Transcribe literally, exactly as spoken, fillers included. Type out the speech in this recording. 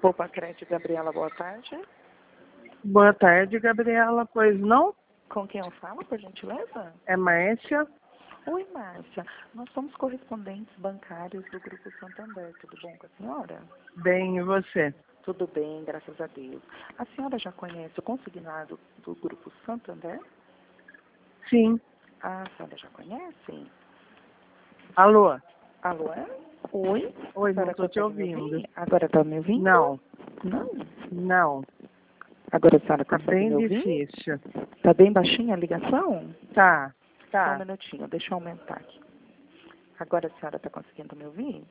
Poupa Crédito, Gabriela, boa tarde. Boa tarde, Gabriela. Pois não? Com quem eu falo, por gentileza? É Márcia. Oi, Márcia. Nós somos correspondentes bancários do Grupo Santander. Tudo bom com a senhora? Bem, e você? Tudo bem, graças a Deus. A senhora já conhece o consignado do Grupo Santander? Sim. Ah, a senhora já conhece? Alô? Alô, é? Oi? Oi, A senhora não estou te consegue me ouvindo. ouvir? Agora está me ouvindo? Não, Não? não. Agora a senhora Tá consegue bem me ouvir? difícil. Está bem baixinha a ligação? Tá, Só um tá. minutinho, deixa eu aumentar aqui. Agora a senhora está conseguindo me ouvir?